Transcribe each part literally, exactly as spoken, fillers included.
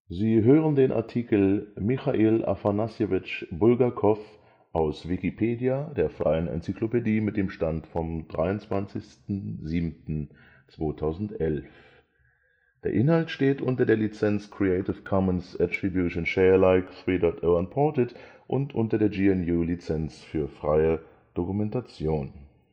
Sie hören den Artikel Michail Afanassjewitsch Bulgakow, aus Wikipedia, der freien Enzyklopädie. Mit dem Stand vom dreiundzwanzigster siebter zweitausendelf. Der Inhalt steht unter der Lizenz Creative Commons Attribution Share Alike drei Punkt null Unported und unter der G N U Lizenz für freie Dokumentation.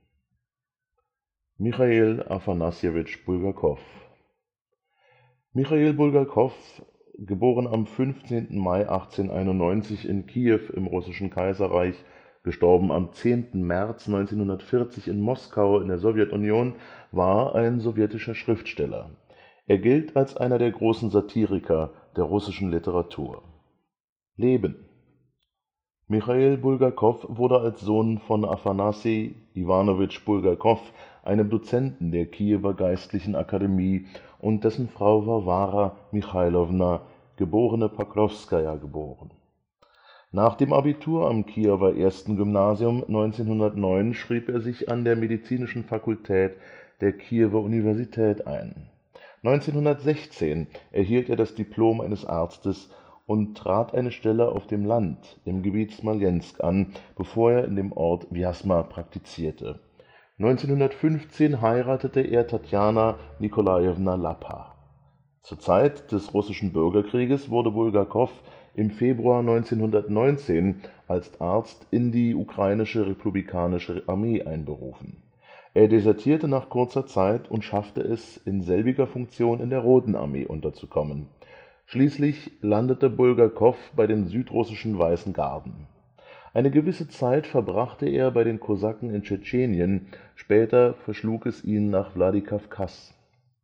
Michail Afanassjewitsch Bulgakow Michail Bulgakow (* fünfzehnten Mai achtzehnhunderteinundneunzig in Kiew im Russischen Kaiserreich; † zehnten März neunzehnhundertvierzig in Moskau in der Sowjetunion) war ein sowjetischer Schriftsteller. Er gilt als einer der großen Satiriker der russischen Literatur. Leben Michail Bulgakow wurde als Sohn von Afanasij Iwanowitsch Bulgakow, einem Dozenten der Kiewer Geistlichen Akademie, und dessen Frau Warwara Michailowna, geborene Pokrowskaja, geboren. Nach dem Abitur am Kiewer Ersten Gymnasium neunzehnhundertneun schrieb er sich an der Medizinischen Fakultät der Kiewer Universität ein. neunzehnhundertsechzehn erhielt er das Diplom eines Arztes und trat eine Stelle auf dem Land im Gebiet Smolensk an, bevor er in dem Ort Wjasma praktizierte. neunzehnhundertfünfzehn heiratete er Tatjana Nikolajewna Lappa. Zur Zeit des Russischen Bürgerkrieges wurde Bulgakow im Februar neunzehnhundertneunzehn als Arzt in die Ukrainische Republikanische Armee einberufen. Er desertierte nach kurzer Zeit und schaffte es, in selbiger Funktion in der Roten Armee unterzukommen. Schließlich landete Bulgakow bei den südrussischen Weißen Garden. Eine gewisse Zeit verbrachte er bei den Kosaken in Tschetschenien, später verschlug es ihn nach Wladikawkas.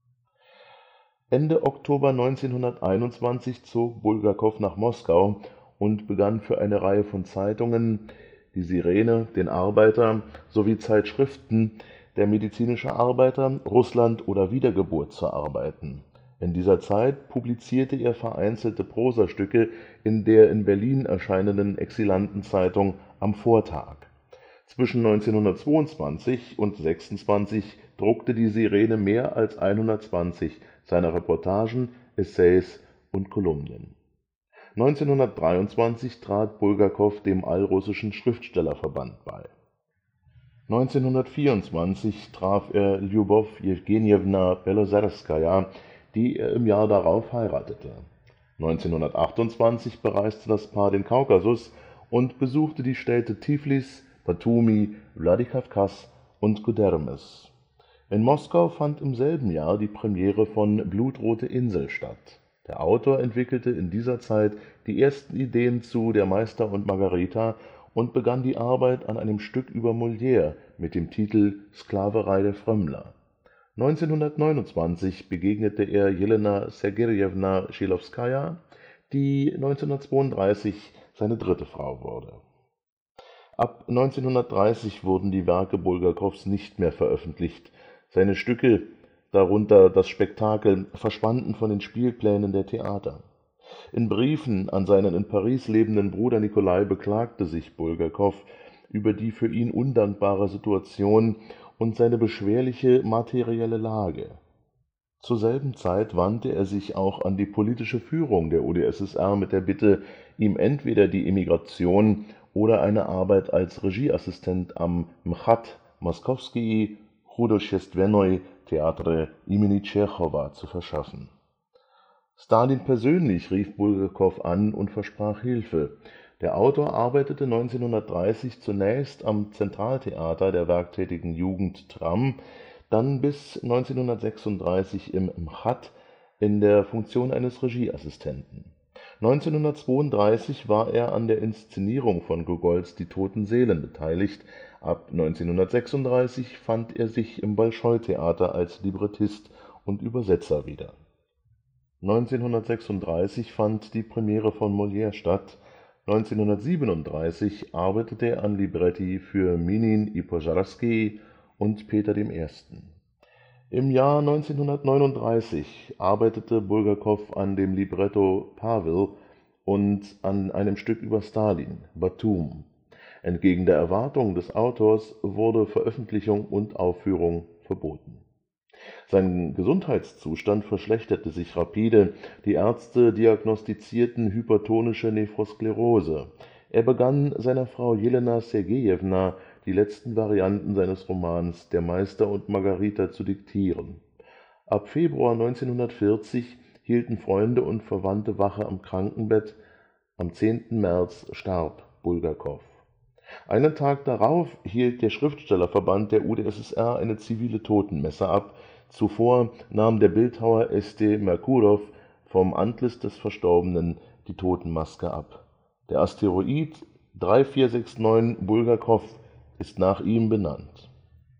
Ende Oktober neunzehnhunderteinundzwanzig zog Bulgakow nach Moskau und begann für eine Reihe von Zeitungen (Die Sirene, Den Arbeiter sowie Zeitschriften Der medizinische Arbeiter, Russland oder Wiedergeburt) zu arbeiten. In dieser Zeit publizierte er vereinzelte Prosastücke in der in Berlin erscheinenden Exilantenzeitung Am Vortag. Zwischen neunzehnhundertzweiundzwanzig und sechsundzwanzig druckte Die Sirene mehr als hundertzwanzig seiner Reportagen, Essays und Kolumnen. neunzehnhundertdreiundzwanzig trat Bulgakow dem Allrussischen Schriftstellerverband bei. neunzehnhundertvierundzwanzig traf er Ljubow Jewgenjewna Belozerskaja, die er im Jahr darauf heiratete. neunzehnhundertachtundzwanzig bereiste das Paar den Kaukasus und besuchte die Städte Tiflis, Batumi, Wladikawkas und Gudermes. In Moskau fand im selben Jahr die Premiere von Blutrote Insel statt. Der Autor entwickelte in dieser Zeit die ersten Ideen zu Der Meister und Margarita und begann die Arbeit an einem Stück über Molière mit dem Titel Sklaverei der Frömmler. neunzehnhundertneunundzwanzig begegnete er Jelena Sergejewna Schilowskaja, die neunzehnhundertzweiunddreißig seine dritte Frau wurde. Ab neunzehnhundertdreißig wurden die Werke Bulgakows nicht mehr veröffentlicht. Seine Stücke, darunter das Spektakel, verschwanden von den Spielplänen der Theater. In Briefen an seinen in Paris lebenden Bruder Nikolai beklagte sich Bulgakow über die für ihn undankbare Situation und seine beschwerliche materielle Lage. Zur selben Zeit wandte er sich auch an die politische Führung der U d S S R mit der Bitte, ihm entweder die Emigration oder eine Arbeit als Regieassistent am MCHAT (Московский художественный театр имени Тschechowa) zu verschaffen. Stalin persönlich rief Bulgakow an und versprach Hilfe. Der Autor arbeitete neunzehnhundertdreißig zunächst am Zentraltheater der werktätigen Jugend TRAM, dann bis neunzehnhundertsechsunddreißig im MCHAT in der Funktion eines Regieassistenten. neunzehnhundertzweiunddreißig war er an der Inszenierung von Gogols Die toten Seelen beteiligt, ab neunzehnhundertsechsunddreißig fand er sich im Bolschoi-Theater als Librettist und Übersetzer wieder. neunzehnhundertsechsunddreißig fand die Premiere von Molière statt. neunzehnhundertsiebenunddreißig arbeitete er an Libretti für Minin i Pożarskyj und Peter den Ersten. Im Jahr neunzehnhundertneununddreißig arbeitete Bulgakow an dem Libretto Pawel und an einem Stück über Stalin, Batum. Entgegen der Erwartung des Autors wurde Veröffentlichung und Aufführung verboten Sein Gesundheitszustand verschlechterte sich rapide, die Ärzte diagnostizierten hypertonische Nephrosklerose. Er begann, seiner Frau Jelena Sergejewna die letzten Varianten seines Romans Der Meister und Margarita zu diktieren. Ab Februar neunzehnhundertvierzig hielten Freunde und Verwandte Wache am Krankenbett, am zehnten März starb Bulgakow. Einen Tag darauf hielt der Schriftstellerverband der U d S S R eine zivile Totenmesse ab, zuvor nahm der Bildhauer S. D. Merkurow vom Antlitz des Verstorbenen die Totenmaske ab. Der Asteroid drei vier sechs neun Bulgakow ist nach ihm benannt.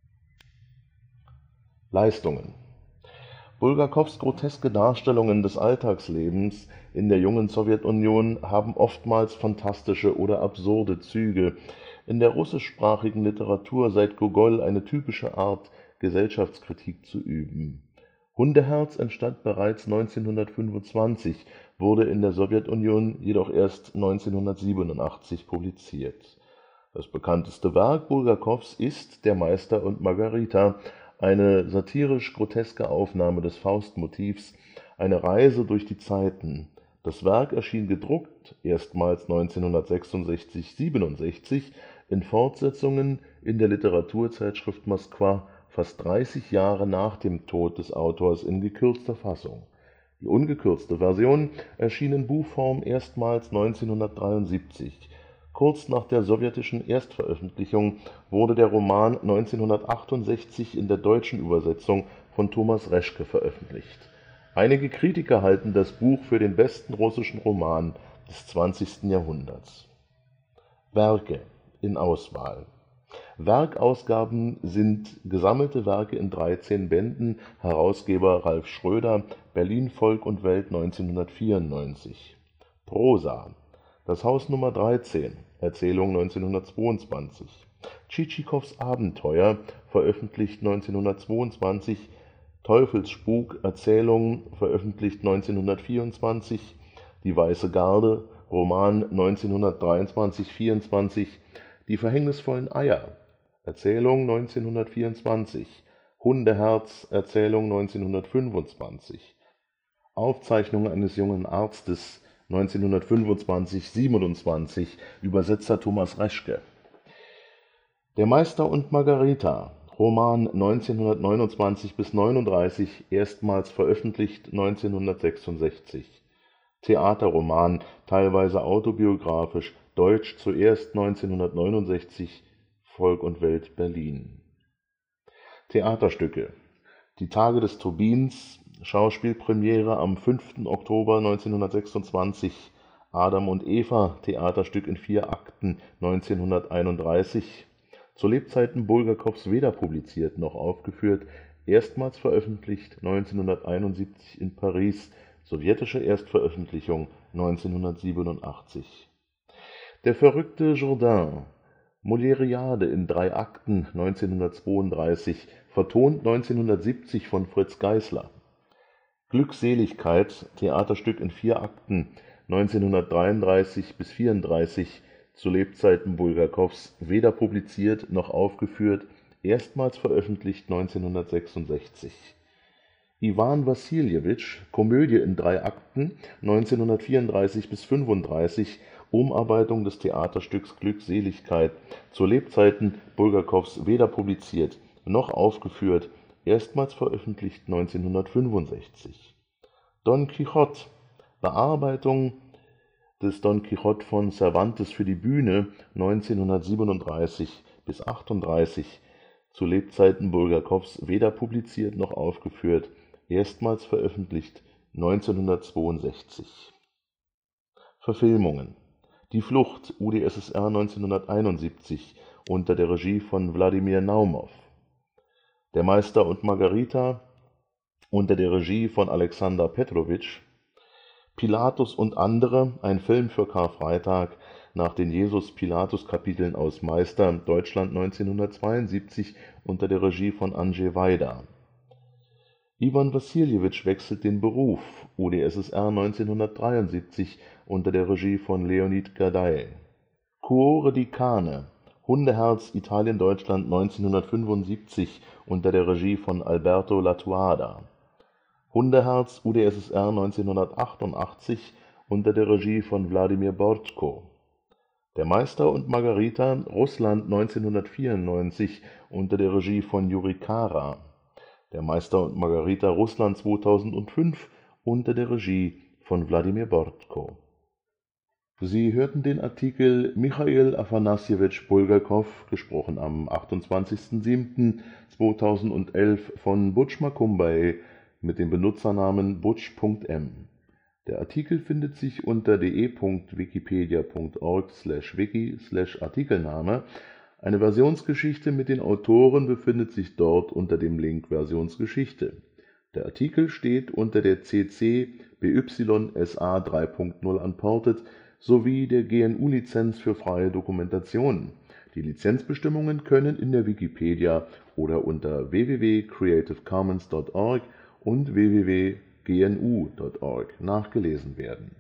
Leistungen: Bulgakows groteske Darstellungen des Alltagslebens in der jungen Sowjetunion haben oftmals phantastische oder absurde Züge. In der russischsprachigen Literatur seit Gogol eine typische Art, Gesellschaftskritik zu üben. Hundeherz entstand bereits neunzehnhundertfünfundzwanzig, wurde in der Sowjetunion jedoch erst neunzehnhundertsiebenundachtzig publiziert. Das bekannteste Werk Bulgakows ist Der Meister und Margarita, eine satirisch-groteske Aufnahme des Faustmotivs, eine Reise durch die Zeiten. Das Werk erschien gedruckt erstmals neunzehnhundertsechsundsechzig / siebenundsechzig, in Fortsetzungen in der Literaturzeitschrift Moskwa fast dreißig Jahre nach dem Tod des Autors in gekürzter Fassung. Die ungekürzte Version erschien in Buchform erstmals neunzehnhundertdreiundsiebzig. Kurz nach der sowjetischen Erstveröffentlichung wurde der Roman neunzehnhundertachtundsechzig in der deutschen Übersetzung von Thomas Reschke veröffentlicht. Einige Kritiker halten das Buch für den besten russischen Roman des zwanzigsten Jahrhunderts. Werke in Auswahl: Werkausgaben sind gesammelte Werke in dreizehn Bänden, Herausgeber Ralf Schröder, Berlin, Volk und Welt, neunzehnhundertvierundneunzig. Prosa: Das Haus Nummer dreizehn, Erzählung neunzehnhundertzweiundzwanzig. Tschitschikows Abenteuer, veröffentlicht neunzehnhundertzweiundzwanzig. Teufelsspuk, Erzählung, veröffentlicht neunzehnhundertvierundzwanzig. Die Weiße Garde, Roman neunzehnhundertdreiundzwanzig vierundzwanzig. Die verhängnisvollen Eier, Erzählung neunzehnhundertvierundzwanzig. Hundeherz, Erzählung neunzehnhundertfünfundzwanzig. Aufzeichnung eines jungen Arztes, neunzehnhundertfünfundzwanzig siebenundzwanzig, Übersetzer Thomas Reschke. Der Meister und Margarita, Roman neunzehnhundertneunundzwanzig bis neununddreißig, erstmals veröffentlicht neunzehnhundertsechsundsechzig. Theaterroman, teilweise autobiografisch, deutsch zuerst neunzehnhundertneunundsechzig, Volk und Welt, Berlin. Theaterstücke: Die Tage des Turbins, Schauspielpremiere am fünften Oktober neunzehnhundertsechsundzwanzig. Adam und Eva, Theaterstück in vier Akten, neunzehnhunderteinunddreißig. Zu Lebzeiten Bulgakows weder publiziert noch aufgeführt, erstmals veröffentlicht neunzehnhunderteinundsiebzig in Paris, sowjetische Erstveröffentlichung neunzehnhundertsiebenundachtzig. Der verrückte Jourdain, Moliériade in drei Akten, neunzehnhundertzweiunddreißig, vertont neunzehnhundertsiebzig von Fritz Geisler. Glückseligkeit, Theaterstück in vier Akten, neunzehnhundertdreiunddreißig bis vierunddreißig, zu Lebzeiten Bulgakows weder publiziert noch aufgeführt, erstmals veröffentlicht neunzehnhundertsechsundsechzig. Iwan Wassiljewitsch, Komödie in drei Akten, neunzehnhundertvierunddreißig bis fünfunddreißig, Umarbeitung des Theaterstücks Glückseligkeit, zu Lebzeiten Bulgakows weder publiziert noch aufgeführt, erstmals veröffentlicht neunzehnhundertfünfundsechzig. Don Quixote, Bearbeitung des Don Quixote von Cervantes für die Bühne, neunzehnhundertsiebenunddreißig bis achtunddreißig, zu Lebzeiten Bulgakows weder publiziert noch aufgeführt, erstmals veröffentlicht neunzehnhundertzweiundsechzig. Verfilmungen: Die Flucht, U d S S R neunzehnhunderteinundsiebzig, unter der Regie von Wladimir Naumow. Der Meister und Margarita, unter der Regie von Alexander Petrowitsch. Pilatus und andere, ein Film für Karfreitag, nach den Jesus-Pilatus-Kapiteln aus Meister, Deutschland neunzehnhundertzweiundsiebzig, unter der Regie von Andrzej Wajda. Iwan Wassiljewitsch wechselt den Beruf, U d S S R neunzehnhundertdreiundsiebzig, unter der Regie von Leonid Gadai. Cuore di cane, Hundeherz Italien-Deutschland neunzehnhundertfünfundsiebzig unter der Regie von Alberto Lattuada. Hundeherz UdSSR neunzehnhundertachtundachtzig unter der Regie von Wladimir Bortko. Der Meister und Margarita Russland neunzehnhundertvierundneunzig unter der Regie von Juri Kara. Der Meister und Margarita Russland zweitausendfünf unter der Regie von Wladimir Bortko. Sie hörten den Artikel Michail Afanassjewitsch Bulgakow, gesprochen am achtundzwanzigsten siebten zweitausendelf von Butch Makumbaye mit dem Benutzernamen butch.m. Der Artikel findet sich unter de punkt wikipedia punkt org slash wiki slash Artikelname. Eine Versionsgeschichte mit den Autoren befindet sich dort unter dem Link Versionsgeschichte. Der Artikel steht unter der C C B Y S A drei punkt null Unported sowie der G N U-Lizenz für freie Dokumentation. Die Lizenzbestimmungen können in der Wikipedia oder unter w w w punkt creative commons punkt org und w w w punkt g n u punkt org nachgelesen werden